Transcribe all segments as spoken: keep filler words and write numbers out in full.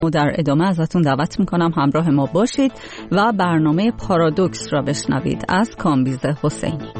و در ادامه ازتون دعوت میکنم همراه ما باشید و برنامه پارادوکس را بشنوید از کامبیز حسینی.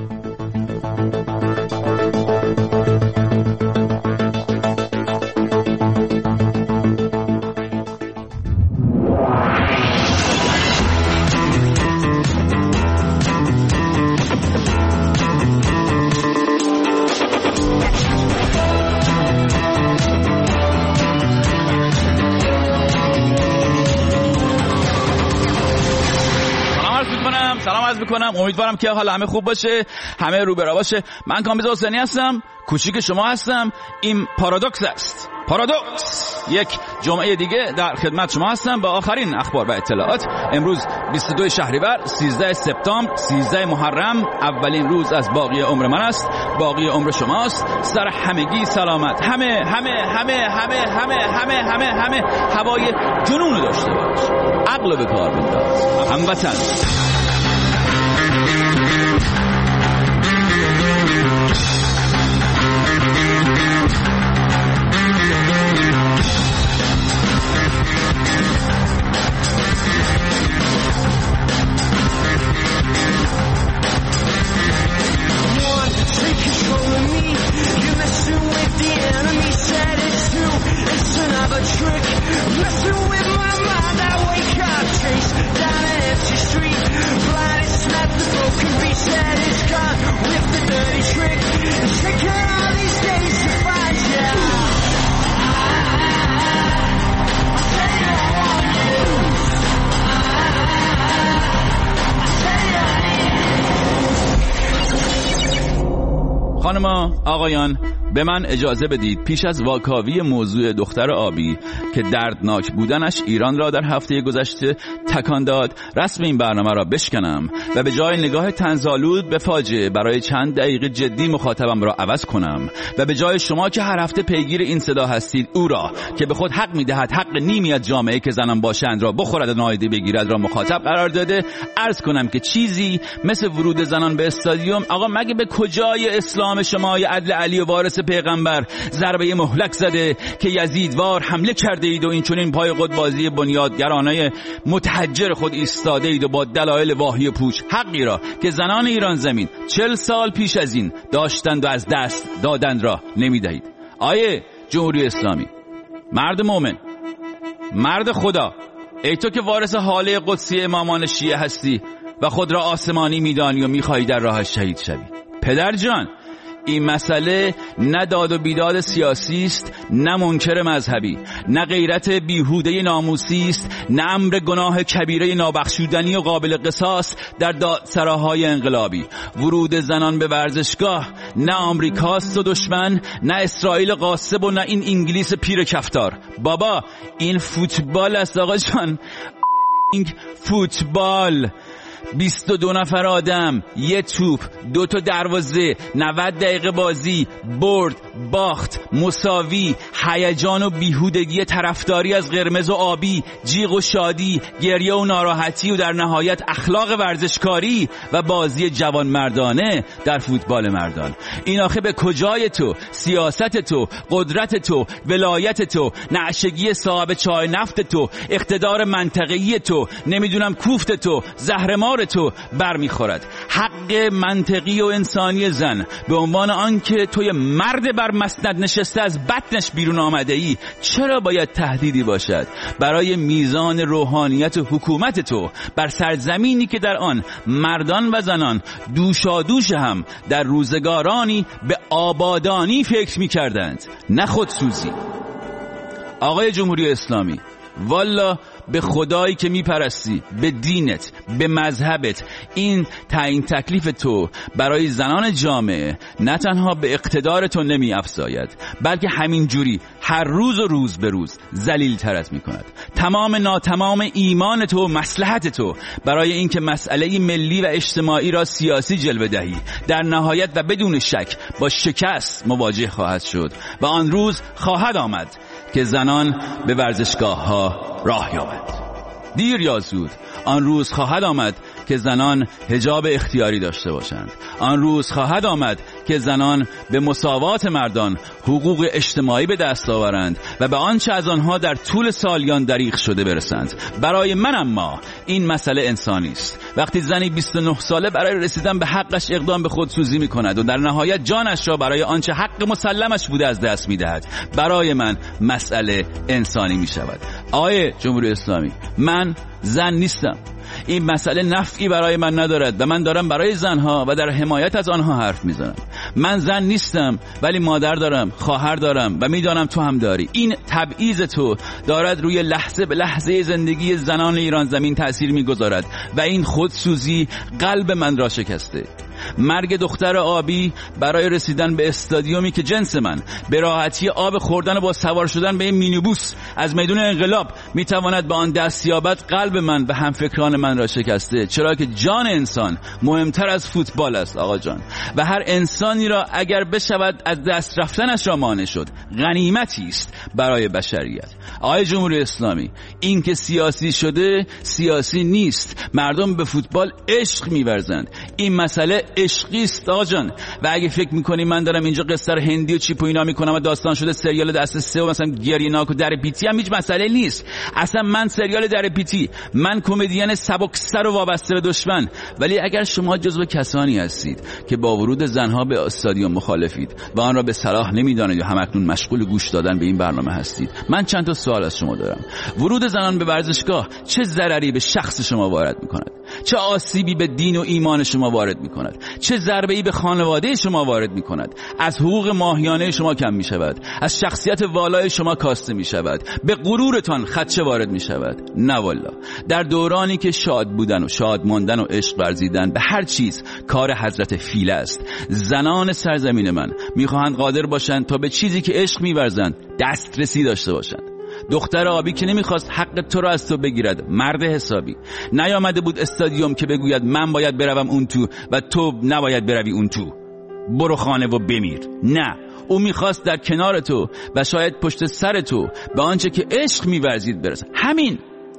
سلام عرض میکنم، امیدوارم که حال همه خوب باشه، همه رو برا باشه. من کامبیز حسینی هستم، کوچیک شما هستم. این پارادوکس است. پارادوکس یک جمعه دیگه در خدمت شما هستم با آخرین اخبار و اطلاعات. امروز بیست و دو شهریور، سیزده سپتامبر، سیزده محرم، اولین روز از باقی عمر من است، باقی عمر شماست. سر همگی سلامت، همه همه همه همه همه همه همه همه هوای جنون داشته باش، عقل به کار بنداز هموطن. خانما، آقایان، به من اجازه بدید پیش از واکاوی موضوع دختر آبی که دردناک بودنش ایران را در هفته گذشته تکان داد، رسم این برنامه را بشکنم و به جای نگاه طنزآلود به فاجعه برای چند دقیقه جدی مخاطبم را عوض کنم و به جای شما که هر هفته پیگیر این صدا هستید، او را که به خود حق میدهد حق نیمی از جامعه که زنان باشند را بخورد و نادیده بگیرد را مخاطب قرار داده، عرض کنم که چیزی مثل ورود زنان به استادیوم، آقا مگه به کجای اسلام شما یا عدل علی و وارث پیغمبر ضربه مهلک زده که یزیدوار حمله کرده اید و این چنین پای قدبازی بنیادگرانه متحجر خود ایستاده اید و با دلایل واهی پوچ حقی را که زنان ایران زمین چل سال پیش از این داشتند و از دست دادند را نمیدهید. آیه جمهوری اسلامی، مرد مومن، مرد خدا، ای تو که وارث حاله قدسی امامان شیعه هستی و خود را آسمانی میدانی و میخواهی در راه شهید شوی، پدر جان، این مسئله نه داد و بیداد سیاسی است، نه منکر مذهبی، نه غیرت بیهوده ناموسی است، نه امر گناه کبیره نابخشودنی و قابل قصاص در دادسراهای انقلابی. ورود زنان به ورزشگاه نه آمریکاست و دشمن، نه اسرائیل غاصب و نه این انگلیس پیر کفتار. بابا این فوتبال است آقا جان، این فوتبال. بیست و دو نفر آدم، یه توپ، دو تا دروازه، نود دقیقه بازی، برد، باخت، مساوی، هیجان و بیهودگی طرفداری از قرمز و آبی، جیغ و شادی، گریه و ناراحتی و در نهایت اخلاق ورزشکاری و بازی جوان مردانه در فوتبال مردان. این آخه به کجای تو، سیاست تو، قدرت تو، ولایت تو، نعشگی صاحب چای نفت تو، اقتدار منطقه‌ای تو، نمیدونم کوفت تو، زهرمار تو برمیخورد. حق منطقی و انسانی زن به عنوان آنکه توی مرد بر مسند نشسته از بطنش بیرون آمده ای چرا باید تهدیدی باشد برای میزان روحانیت و حکومت تو بر سرزمینی که در آن مردان و زنان دوشادوش هم در روزگارانی به آبادانی فکر میکردند، نه خودسوزی. آقای جمهوری اسلامی، والا به خدایی که میپرستی، به دینت، به مذهبت، این تعیین تکلیف تو برای زنان جامعه نه تنها به اقتدار تو نمی افزاید، بلکه همین جوری هر روز و روز به روز ذلیل ترت می کند. تمام ناتمام ایمان تو و مصلحت تو برای اینکه مسئله ملی و اجتماعی را سیاسی جلوه دهی، در نهایت و بدون شک با شکست مواجه خواهد شد و آن روز خواهد آمد که زنان به ورزشگاه ها راه یابند. دیر یا زود آن روز خواهد آمد که زنان حجاب اختیاری داشته باشند. آن روز خواهد آمد که زنان به مساوات مردان حقوق اجتماعی به دست آورند و به آنچه از آنها در طول سالیان دریغ شده برسند. برای من اما این مسئله انسانی است. وقتی زنی بیست و نه ساله برای رسیدن به حقش اقدام به خودسوزی می‌کند و در نهایت جانش را برای آنچه حق مسلمش بوده از دست می‌دهد، برای من مسئله انسانی می‌شود. آیه جمهوری اسلامی، من زن نیستم. این مسئله نفعی برای من ندارد و من دارم برای زنها و در حمایت از آنها حرف میزنم. من زن نیستم ولی مادر دارم، خواهر دارم و میدانم تو هم داری. این تبعیض تو دارد روی لحظه به لحظه زندگی زنان ایران زمین تأثیر میگذارد و این خودسوزی قلب من را شکسته. مرگ دختر آبی برای رسیدن به استادیومی که جنس من به راحتی آب خوردن و با سوار شدن به این مینیبوس از میدون انقلاب میتواند به آن دست یابد، قلب من و همفکران من را شکسته، چرا که جان انسان مهمتر از فوتبال است آقا جان، و هر انسانی را اگر بشود از دست رفتنش را مانع شد غنیمتی است برای بشریت. آقای جمهوری اسلامی، این که سیاسی شده سیاسی نیست. مردم به فوتبال عشق می‌ورزند. این مسئله عشقی است آقا جان. و اگه فکر می‌کنی من دارم اینجا قصه هندی و چیپ و اینا می‌کنم و داستان شده سریال دست سه و مثلا گریه‌ناک و در پیتی هم هیچ مسئله نیست. اصلا من سریال در پیتی، من کمدین سبکسر و وابسته به دشمن. ولی اگر شما جزو کسانی هستید که با ورود زنها به استادیوم مخالفید و آن را به صلاح نمی‌دانید و همکنون مشغول گوش دادن به این برنامه هستید، من چند تا سوال از شما دارم. ورود زنان به ورزشگاه چه ضرری به شخص شما وارد می‌کند؟ چه آسیبی به دین و ایمان شما وارد می‌کند؟ چه ضربه‌ای به خانواده شما وارد می‌کند؟ از حقوق ماهیانه شما کم می‌شود، از شخصیت والای شما کاسته می‌شود، به غرورتان خدشه وارد می‌شود. نه والله. در دورانی که شاد بودن و شاد ماندن و عشق ورزیدن به هر چیز کار حضرت فیله است، زنان سرزمین من می‌خواهند قادر باشند تا به چیزی که عشق می‌ورزند دسترسی داشته باشند. دختر آبی که نمیخواست حق تو را از تو بگیرد، مرد حسابی نیامده بود استادیوم که بگوید من باید بروم اون تو و تو نباید بروی اون تو، برو خانه و بمیر. نه، او میخواست در کنار تو و شاید پشت سر تو به آنچه که عشق میورزید برسه. همین.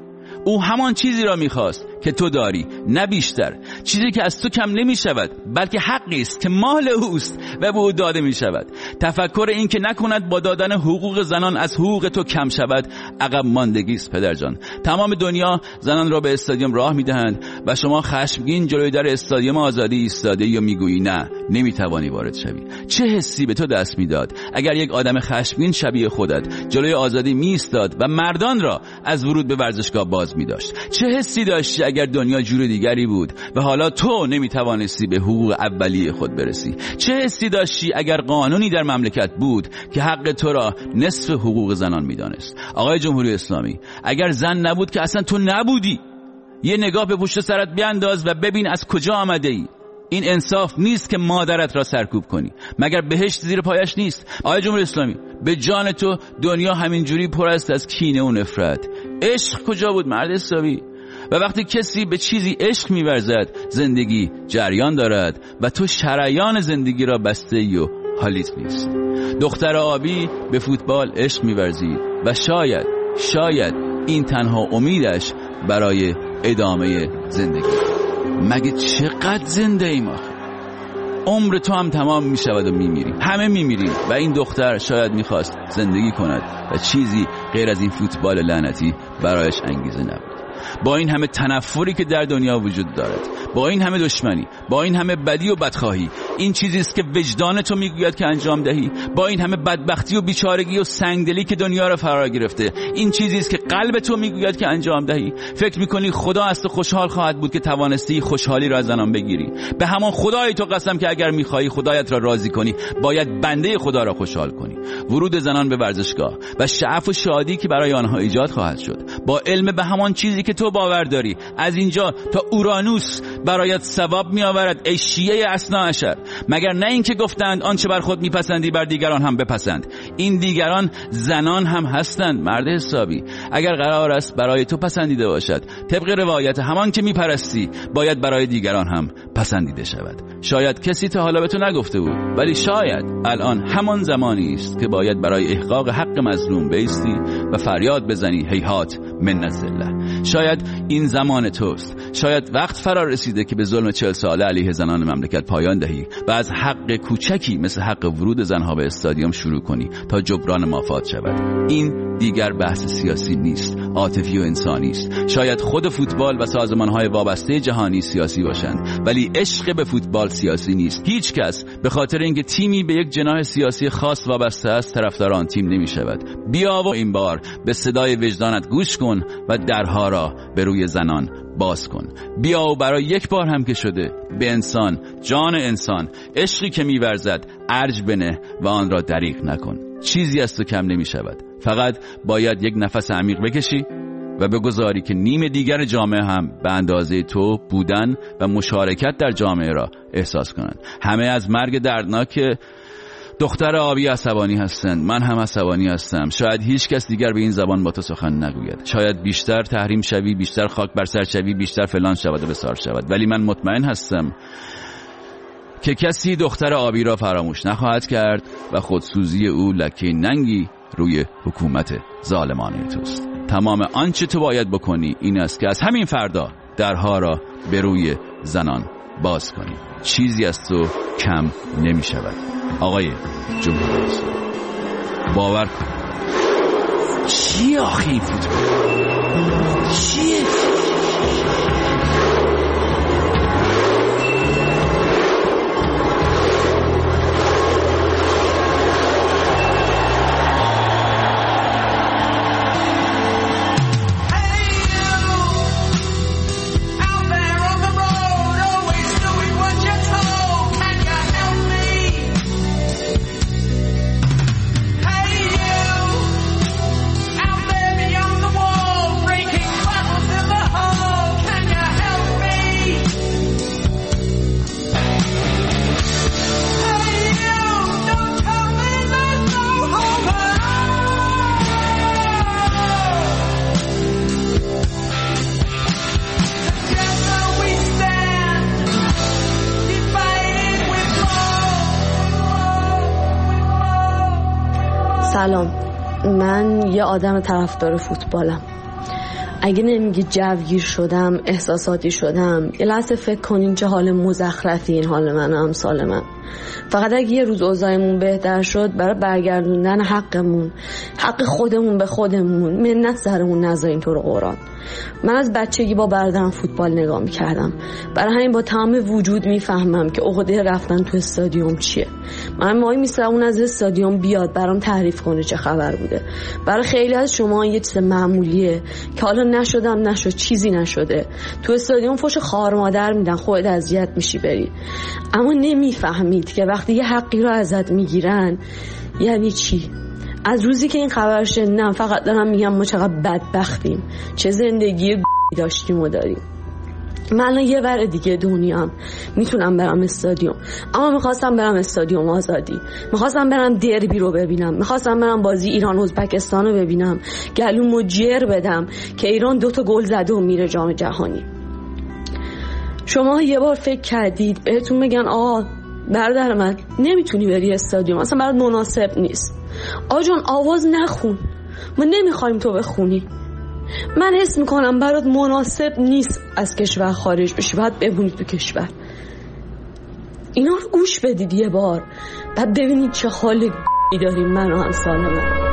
او همان چیزی را میخواست که تو داری، نه بیشتر. چیزی که از تو کم نمی شود بلکه حقی است که مال اوست و به او داده می شود. تفکر این که نکند با دادن حقوق زنان از حقوق تو کم شود عقب ماندگی است پدر جان. تمام دنیا زنان را به استادیوم راه می دهند و شما خشمگین جلوی در استادیوم آزادی ایستاده یا میگویی نه نمیتوانی وارد شوی. چه حسی به تو دست میداد اگر یک آدم خشمگین شبیه خودت جلوی آزادی می ایستاد و مردان را از ورود به ورزشگاه باز می داشت؟ چه حسی داشتی اگر دنیا جور دیگری بود و حالا تو نمیتوانستی به حقوق اولیه خود برسی؟ چه حسی داشتی اگر قانونی در مملکت بود که حق تو را نصف حقوق زنان میدانست؟ آقای جمهوری اسلامی، اگر زن نبود که اصلا تو نبودی. یه نگاه به پشت سرت بیانداز و ببین از کجا آمده ای. این انصاف نیست که مادرت را سرکوب کنی. مگر بهشت زیر پایش نیست؟ آقای جمهوری اسلامی، به جان تو دنیا همینجوری پر است از کینه و نفرت. عشق کجا بود مرد حسابی؟ و وقتی کسی به چیزی عشق می‌ورزد زندگی جریان دارد و تو شریان زندگی را بسته ای و حالیت نیست. دختر آبی به فوتبال عشق می‌ورزید و شاید شاید این تنها امیدش برای ادامه زندگی. مگه چقدر زنده ایم آخه؟ عمر تو هم تمام می شود و می میری. همه می میریم و این دختر شاید می خواست زندگی کند و چیزی غیر از این فوتبال لعنتی برایش انگیزه نبود. با این همه تنفری که در دنیا وجود دارد، با این همه دشمنی، با این همه بدی و بدخواهی، این چیزی است که وجدان تو میگوید که انجام دهی. با این همه بدبختی و بیچارگی و سنگدلی که دنیا را فرا گرفته، این چیزی است که قلب تو میگوید که انجام دهی. فکر میکنی خدا از تو خوشحال خواهد بود که توانستی خوشحالی را از زنان بگیری؟ به همان خدای تو قسم که اگر میخواهی خدایت را راضی کنی باید بنده خدا را خوشحال کنی. ورود زنان به ورزشگاه و شعف و شادی که برای آنها ایجاد خواهد شد، با علم به همان چیزی که تو باور داری، از اینجا تا اورانوس برایت ثواب می آورد ای شیعه اثنا عشر. مگر نه اینکه گفتند آنچه بر خود میپسندی بر دیگران هم بپسند. این دیگران زنان هم هستند مرد حسابی. اگر قرار است برای تو پسندیده باشد، طبق روایت همان که میپرستی باید برای دیگران هم پسندیده شود. شاید کسی تا حالا به تو نگفته بود، ولی شاید الان همان زمانی است که باید برای احقاق حق مظلوم بایستی و فریاد بزنی هیهات من الذله. شاید این زمان توست. شاید وقت فرا رسیده که به ظلم چهل ساله علیه زنان مملکت پایان دهی و از حق کوچکی مثل حق ورود زنها به استادیوم شروع کنی تا جبران مافات شود. این دیگر بحث سیاسی نیست، عاطفی و انسانی است. شاید خود فوتبال و سازمان‌های وابسته جهانی سیاسی باشند، ولی عشق به فوتبال سیاسی نیست. هیچ کس به خاطر اینکه تیمی به یک جناح سیاسی خاص وابسته است طرفدار آن تیم نمی‌شود. بیا و این بار به صدای وجدانت گوش کن و درها را به روی زنان باز کن. بیا و برای یک بار هم که شده به انسان، جان انسان، عشقی که می‌ورزد ارج بنه و آن را دریغ نکن. چیزی از تو کم نمی‌شود. فقط باید یک نفس عمیق بکشی و بگذاری که نیم دیگر جامعه هم به اندازه تو بودن و مشارکت در جامعه را احساس کنند. همه از مرگ دردناک دختر آبی عصبانی هستند. من هم عصبانی هستم. شاید هیچ کس دیگر به این زبان با تو سخن نگوید. شاید بیشتر تحریم شوی، بیشتر خاک بر سر شوی، بیشتر فلان شود و بسار شود، ولی من مطمئن هستم که کسی دختر آبی را فراموش نخواهد کرد و خودسوزی او لکه ننگی روی حکومت ظالمانه توست. تمام آنچه تو باید بکنی این است که از همین فردا درها را به روی زنان باز کنی. چیزی از تو کم نمی شود. آقای جمهوری اسلامی، باور کن. چی آخی فوتبال؟ چیه؟ سلام، من یه آدم طرفدار فوتبالم. اگه نمیگی جوگیر شدم، احساساتی شدم، یه لحظه فکر کنین چه حال مزخرفی این حال من و امثال من. فقط اگه یه روز اوضاعمون بهتر شد، برای برگردوندن حقمون، حق خودمون به خودمون، منت سرمون نذارین تو رو قرآن. من از بچگی با برادرم فوتبال نگاه میکردم، برای همین با تمام وجود میفهمم که عقده رفتن تو استادیوم چیه. من وای میستم اون از استادیوم بیاد برام تعریف کنه چه خبر بوده. برای خیلی از شما یه چیز معمولیه که حالا نشدم نشد، چیزی نشده، تو استادیوم فوش خار مادر میدن، خودت اذیت میشی بری. اما نمیفهمید که وقتی یه حقی رو ازت میگیرن یعنی چی. از روزی که این خبر شنیدم فقط دارم میگم ما چقدر بدبختیم، چه زندگی داشتیم و داریم. من الان یه ور دیگه دنیام، میتونم برم استادیوم، اما میخواستم برم استادیوم آزادی، میخواستم برم دربی رو ببینم، میخواستم برم بازی ایران ازبکستان رو ببینم، گلومو جر بدم که ایران دوتا گل زده و میره جام جهانی. شما یه بار فکر کردید بهتون بگن آقا برادر من نمیتونی بری استادیوم، اصلا برات مناسب نیست، آقا جان آواز نخون، ما نمیخوایم تو بخونی، من حس میکنم برات مناسب نیست از کشور خارج بشی، باید بمونی تو کشور. اینا رو گوش بدید یه بار، بعد ببینید چه حال داریم من و همسال من.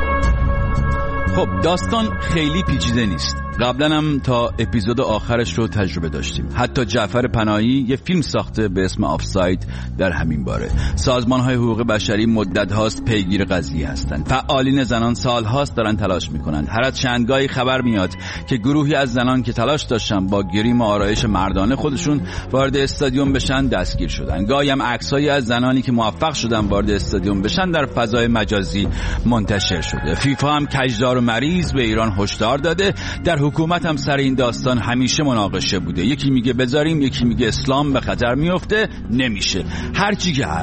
خب داستان خیلی پیچیده نیست. قبلا هم تا اپیزود آخرش رو تجربه داشتیم. حتی جعفر پناهی یه فیلم ساخته به اسم آفساید در همین باره. سازمان‌های حقوق بشری مدت هاست پیگیر قضیه هستند. فعالین زنان سال هاست دارن تلاش میکنند. هر از چندگاهی خبر میاد که گروهی از زنان که تلاش داشتن با گریم و آرایش مردانه خودشون وارد استادیوم بشن دستگیر شدن. گاهی هم عکسایی از زنانی که موفق شدن وارد استادیوم بشن در فضای مجازی منتشر شده. فیفا هم کجدار و مریض به ایران هشدار داده. در حکومت هم سر این داستان همیشه مناقشه بوده. یکی میگه بذاریم، یکی میگه اسلام به خطر میفته. نمیشه. هر چی که هست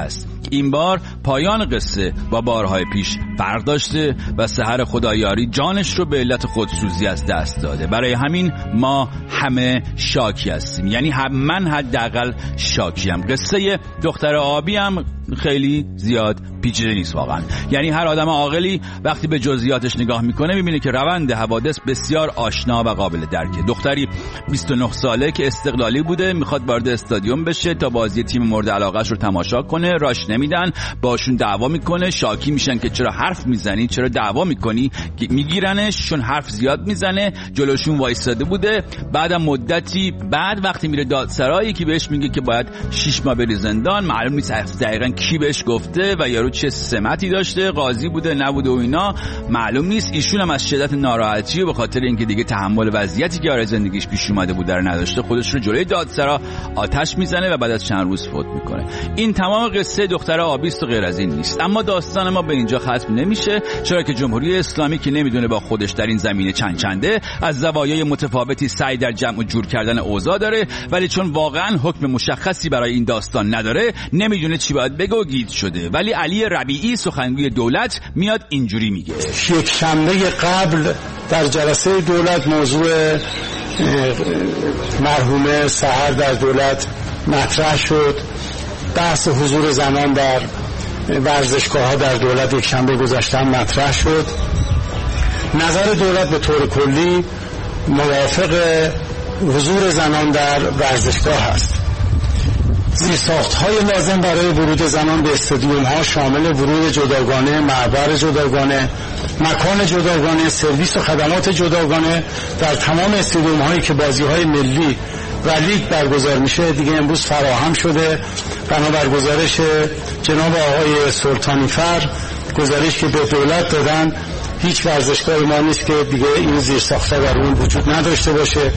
این بار پایان قصه با بارهای پیش فرق داشته و سحر خدایاری جانش رو به علت خودسوزی از دست داده. برای همین ما همه شاکی هستیم، یعنی هم من حداقل شاکیم. قصه دختر آبی هم خیلی زیاد پیچیده نیست واقعا، یعنی هر آدم عاقلی وقتی به جزئیاتش نگاه میکنه میبینه که روند حوادث بسیار آشنا و قابل درکه. دختری بیست و نه ساله که استقلالی بوده، میخواد وارد استادیوم بشه تا بازی تیم مورد علاقهش رو تماشا کنه، راش نمیدن، باشون دعوا میکنه، شاکی میشن که چرا حرف میزنی، چرا دعوا میکنی، میگیرنش چون حرف زیاد میزنه، جلوشون وایساده بوده. بعدم مدتی بعد وقتی میره دادسرایی که بهش میگه که باید شش ماه بری زندان، معلوم نیست دقیقاً کی بهش گفته و یارو چه سمتی داشته، قاضی بوده نبوده و اینا معلوم نیست. ایشون هم از شدت ناراحتی و به خاطر اینکه دیگه تحمل وضعیتی که برای زندگیش پیش اومده بود در نداشته، خودش رو جلوی دادسرا آتش میزنه و بعد از چند روز فوت میکنه. این تمام قصه دختر آبی است و غیر از این نیست. اما داستان ما به اینجا ختم نمیشه، چرا که جمهوری اسلامی که نمیدونه با خودش در این زمینه چند چنده، از زوایای متفاوتی سعی در جمع و جور کردن اوضاع داره، ولی چون واقعا حکم مشخصی برای این داستان نداره نمیدونه چی باید بگه و گیج شده. ولی علی ربیعی سخنگوی دولت میاد اینجوری میگه: یک شنبه قبل در جلسه دولت موضوع مرحومه سحر در دولت مطرح شد. بحث حضور زنان در ورزشگاه‌ها در دولت یک شنبه گذشته مطرح شد. نظر دولت به طور کلی موافق حضور زنان در ورزشگاه است. زیرساخت‌های لازم برای ورود زنان به استادیوم‌ها شامل ورود جداگانه، معبر جداگانه، مکان جداگانه، سرویس و خدمات جداگانه در تمام استادیوم‌هایی که بازی‌های ملی و لیگ برگزار میشه دیگه امروز فراهم شده. بنابر گزارش جناب آقای سلطانیفر، گزارش که به دولت دادن، هیچ ورزشگاهی ما نیست که دیگه این زیرساخت‌ها در اون وجود نداشته باشه.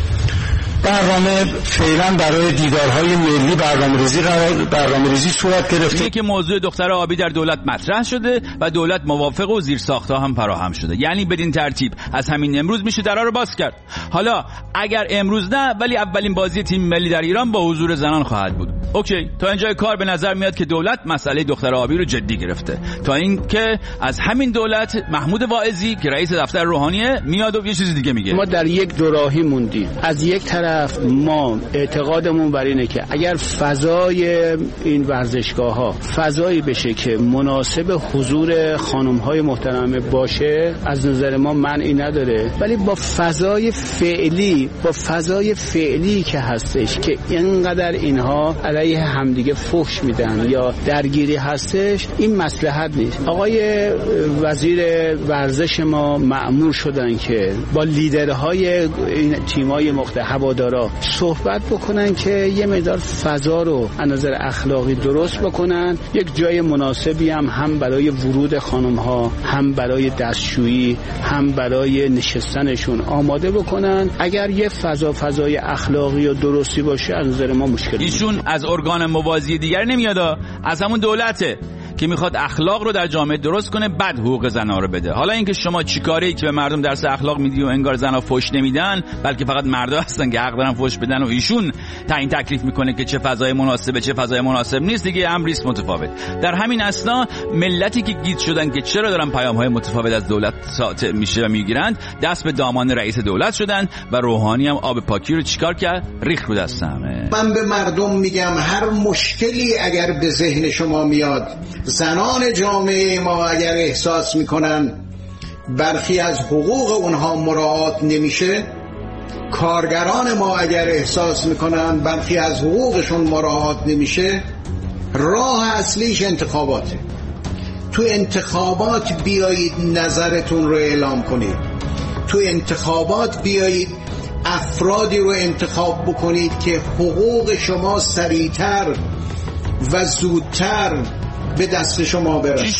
برنامه فعلا برای دیدارهای ملی برنامه‌ریزی قرار برنامه‌ریزی صورت گرفته. میگه که موضوع دختر آبی در دولت مطرح شده و دولت موافق و زیرساخت‌ها هم فراهم شده، یعنی بدین ترتیب از همین امروز میشه درا رو باز کرد. حالا اگر امروز نه، ولی اولین بازی تیم ملی در ایران با حضور زنان خواهد بود. اوکی، تا اینجای کار به نظر میاد که دولت مسئله دختر آبی رو جدی گرفته. تا اینکه از همین دولت محمود واعظی که رئیس دفتر روحانیه میاد و یه چیز دیگه میگه. ما در یک دوراهی موندیم. از یک طرف ما اعتقادمون بر اینه که اگر فضای این ورزشگاه ها فضایی بشه که مناسب حضور خانم های محترمه باشه، از نظر ما معنی نداره. ولی با فضای فعلی با فضای فعلی که هستش که اینقدر اینها علیه همدیگه فحش میدن یا درگیری هستش، این مصلحت نیست. آقای وزیر ورزش ما مأمور شدن که با لیدرهای این تیمای مختلف دارا صحبت بکنن که یه مقدار فضا رو از نظر اخلاقی درست بکنن، یک جای مناسبی هم هم برای ورود خانم ها، هم برای دستشویی، هم برای نشستنشون آماده بکنن. اگر یه فضا فضای اخلاقی و درستی باشه، از نظر ما مشکل نیست. ایشون از ارگان موازی دیگر نمیاد، از همون دولته که میخواد اخلاق رو در جامعه درست کنه، بعد حقوق زن‌ها رو بده. حالا اینکه شما چیکاری که به مردم درس اخلاق میدی و انگار زن‌ها فحش نمیدن، بلکه فقط مردا هستن که حق دارن فحش بدن و ایشون تعیین تکلیف میکنه که چه فضای مناسبه چه فضای مناسب نیست، دیگه امریست متفاوت. در همین اثنا ملتی که گیج شدن که چرا دارن پیام‌های متفاوت از دولت ساطع میشه و میگیرند، دست به دامان رئیس دولت شدن و روحانی هم آب پاکی رو چیکار کرد؟ ریخ رو دست همه. من به مردم میگم هر مشکلی اگر به ذهن شما میاد، زنان جامعه ما اگر احساس میکنن برخی از حقوق اونها مراعات نمیشه، کارگران ما اگر احساس میکنن برخی از حقوقشون مراعات نمیشه، راه اصلیش انتخاباته. تو انتخابات بیایید نظرتون رو اعلام کنید، تو انتخابات بیایید افرادی رو انتخاب بکنید که حقوق شما سریعتر و زودتر به دست شما برسه. چی شد؟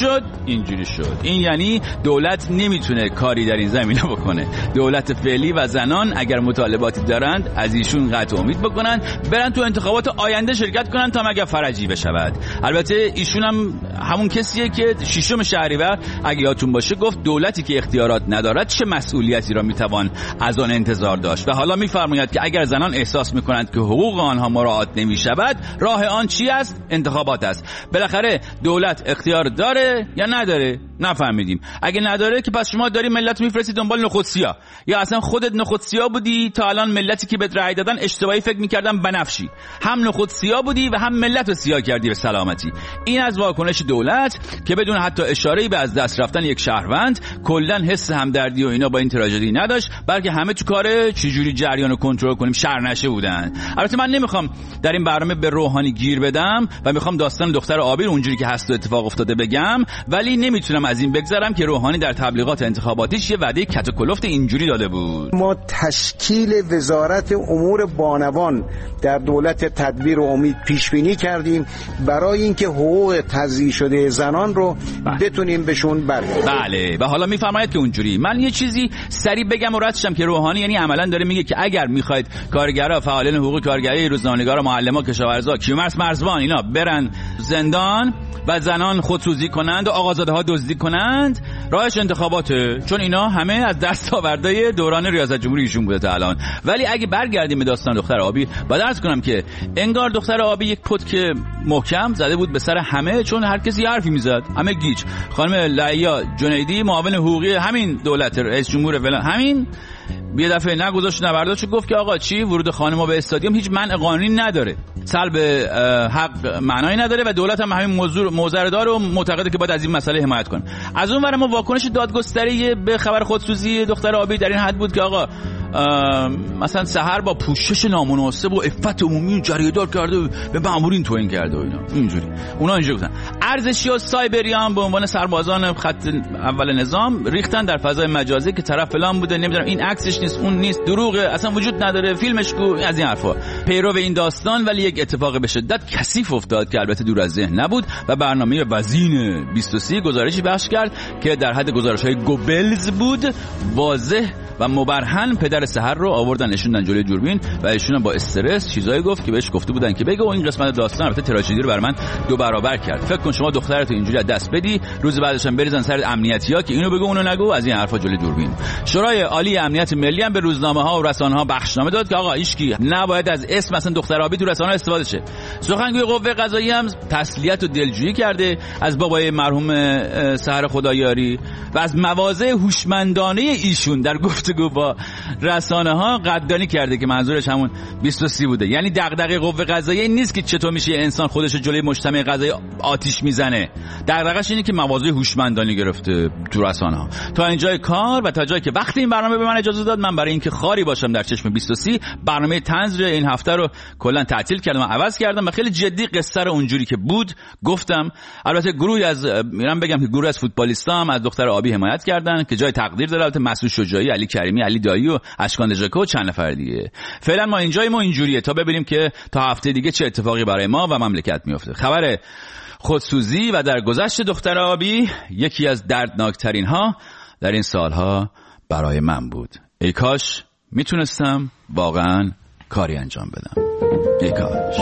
اینجوری شد. این یعنی دولت نمیتونه کاری در این زمینه بکنه. دولت فعلی و زنان اگر مطالباتی دارند از ایشون قطع امید بکنن، برن تو انتخابات آینده شرکت کنن تا مگر فرجی بشود. البته ایشون هم همون کسیه که ششم شهریور اگه یادتون باشه گفت دولتی که اختیارات ندارد چه مسئولیتی را میتوان از آن انتظار داشت و حالا میفرماید که اگر زنان احساس میکنند که حقوق آنها مراعات نمیشود، راه آن چی است؟ انتخابات است. بالاخره دولت اختیار داره یا نداره؟ نفهمیدیم. اگه نداره که پس شما داری ملت میفرستی دنبال نخودسیا، یا اصلا خودت نخودسیا بودی تا الان ملتی که بهت رأی دادن اشتباهی فکر میکردن بنفشی، هم نخودسیا بودی و هم ملت رو سیاه کردی به سلامتی. این از واکنش دولت که بدون حتی اشاره‌ای به از دست رفتن یک شهروند کلا حس همدردی و اینا با این تراژدی نداشت، بلکه همه تو کار چجوری جریان رو کنترل کنیم شرنشه بودن. البته من نمیخوام در این برنامه به روحانی گیر بدم و میخوام داستان دختر آبی اونجوری که هست و اتفاق افتاده بگم، ولی نمیتونم از این بگذرم که روحانی در تبلیغات انتخاباتیش یه وعده کت و کلفت اینجوری داده بود. ما تشکیل وزارت امور بانوان در دولت تدبیر و امید پیش بینی کردیم برای اینکه حقوق تضییع شده زنان رو بله. بتونیم بهشون برگردیم. بله و حالا میفرماید که اونجوری. من یه چیزی سریع بگم و ردشم که روحانی یعنی عملا داره میگه که اگر میخواید کارگرها، فعالین حقوق کارگری، روزنامه‌نگارا، معلما، کشاورزا، کیومرث، مرزبان اینا برن زندان و زنان خودسوزی کنند و آقازاده ها دزدی کنند، راهش انتخاباته، چون اینا همه از دستاوردهای دوران ریاست جمهوری ایشون بوده تا الان. ولی اگه برگردیم به داستان دختر آبی، بعد عرض کنم که انگار دختر آبی یک پتک محکم زده بود به سر همه، چون هر کسی حرفی میزد، همه گیج. خانم لعیا جنیدی معاون حقوقی همین دولت رئیس جمهور فلان همین یه دفعه نگذاشت نبرداشت گفت که آقا چی ورود خانم‌ها به استادیوم هیچ منع قانونی نداره، سلب حق معنایی نداره و دولت هم همین موضوع موزر داره و معتقده که باید از این مسئله حمایت کنه. از اون ور ما واکنش دادگستری به خبر خودسوزی دختر آبی در این حد بود که آقا مثلا سحر با پوشش نامناسب و عفت عمومی جریدار کرده به مامورین توهین کرده و اینا اینجوری. اونا اینجوری گفتن. ارزشی و سایبریان به عنوان سربازان خط اول نظام ریختن در فضای مجازی که طرف فلان بوده، نمیدونم این عکسش نیست، اون نیست، دروغه، اصلا وجود نداره، فیلمش کو، از این حرفا. پیرو این داستان ولی یک اتفاق به شدت کثیف افتاد که البته دور از ذهن نبود و برنامه وزین بیست و سه گزارشی بخش کرد که در حد گزارش‌های گوبلز بود، واضح و مبرهن پدر سحر رو آوردن نشوندن جلوی دوربین و ایشون با استرس چیزایی گفت که بهش گفته بودن که بگه و این قسمت داستان البته تراژدی رو بر من دو برابر کرد. فکر کن شما دخترت اینجوری از دست بدی، روز بعدش هم بریزن سر امنیتی‌ها که اینو بگو اونو نگو، از این حرفا جلوی دوربین. شورای عالی امنیت ملی هم به روزنامه‌ها و رسانه‌ها بخشنامه داد که آقا هیچکی نباید از اسم مثلا دختر آبی تو رسانه‌ها استفاده شه. سخنگوی قوه قضاییه هم تسلیت و دلجویی کرده از بابای مرحوم سحر خدایاری و از مواضع هوشمندانه ایشون در گفتگو با رسانه ها قدردانی کرده که منظورش همون بیست و سه بوده. یعنی دغدغه قوه قضاییه نیست که چطور میشه انسان خودش جلوی مجتمع قضایی آتیش میزنه، دغدغه‌اش اینه که مواضع هوشمندانه گرفته تو رسانه ها. تا اینجای کار و تا جایی که وقتی این برنامه به من اجازه داد، من برای اینکه خاری باشم در چشم بیست و سه برنامه طنز این هفته رو کلا تعطیل کردم و عوض کردم و خیلی جدی قصه رو اونجوری که بود گفتم. البته گروهی از میرم بگم که گروه از فوتبالیستا هم از دختر آبی حمایت کردن که جای تقدیر داره، البته مسعود شجاعی، علی کریمی، علی دایی و اشکان دژکو و چند نفر دیگه. فعلا ما اینجای ما اینجوریه تا ببینیم که تا هفته دیگه چه اتفاقی برای ما و مملکت میفته. خبر خودسوزی و درگذشت دختر آبی یکی از دردناکترین ها در این سالها برای من بود. ای کاش میتونستم واقعا کاری انجام بدم. ای کاش.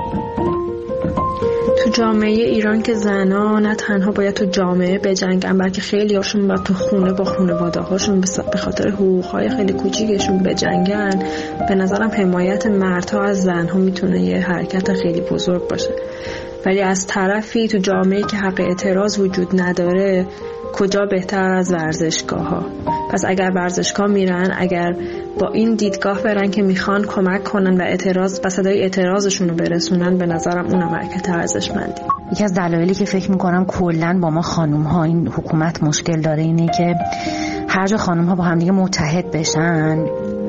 تو جامعه ایران که زنان نه تنها باید تو جامعه بجنگن، بلکه خیلی هاشون باید تو خونه با خانواده هاشون به خاطر حقوقهای خیلی کوچیکشون بجنگن. به نظرم حمایت مردها از زنها میتونه یه حرکت خیلی بزرگ باشه. ولی از طرفی تو جامعه که حق اعتراض وجود نداره، کجا بهتر از ورزشگاه ها؟ پس اگر ورزشگاه میرن، اگر با این دیدگاه برن که میخوان کمک کنن و اعتراض و صدای اعتراضشون رو برسونن، به نظرم اونم حرکت ارزشمندی. یکی از دلایلی که فکر میکنم کلن با ما خانوم ها این حکومت مشکل داره اینه که هر جا خانوم ها با هم دیگه متحد بشن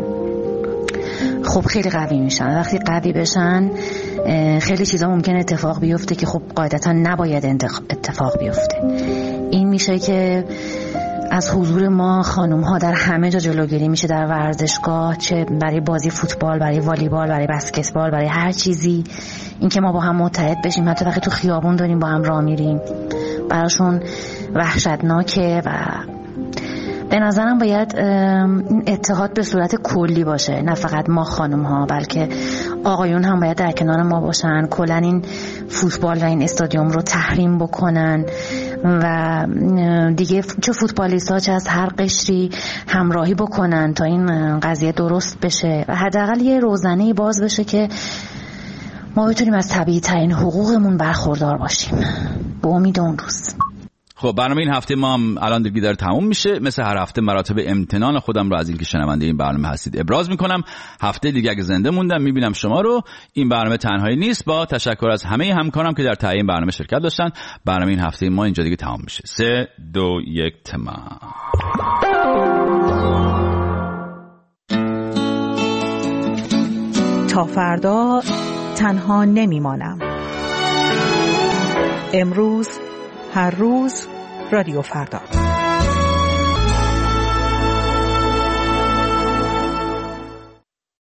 خب خیلی قوی میشن. وقتی قوی بشن خیلی چیزا ممکنه اتفاق بیفته که خب قاعدتا نباید اتفاق بیفته. این میشه که از حضور ما خانوم ها در همه جا جلوگیری میشه، در ورزشگاه، چه برای بازی فوتبال، برای والیبال، برای بسکتبال، برای هر چیزی. این که ما با هم متحد بشیم، حتی وقتی تو خیابون داریم با هم راه میریم، براشون وحشتناکه و به نظرم باید این اتحاد به صورت کلی باشه، نه فقط ما خانم ها بلکه آقایون هم باید در کنار ما باشن، کلا این فوتبال و این استادیوم رو تحریم بکنن و دیگه چه فوتبالیست ها چه از هر قشری همراهی بکنن تا این قضیه درست بشه و حداقل یه روزنه باز بشه که ما بتونیم از طبیعی ترین حقوقمون برخوردار باشیم. به امید اون روز. خب برنامه این هفته ما هم الان دیگه داره تموم میشه. مثل هر هفته مراتب امتنان خودم رو از اینکه شنونده این برنامه هستید ابراز میکنم. هفته دیگه اگه زنده موندم میبینم شما رو. این برنامه تنهایی نیست، با تشکر از همه همکارام که در تهیه این برنامه شرکت داشتن. برنامه این هفته ما اینجا دیگه تمام میشه. سه دو یک تمام. تا فردا تنها نمیمانم. امروز هر روز رادیو فردا.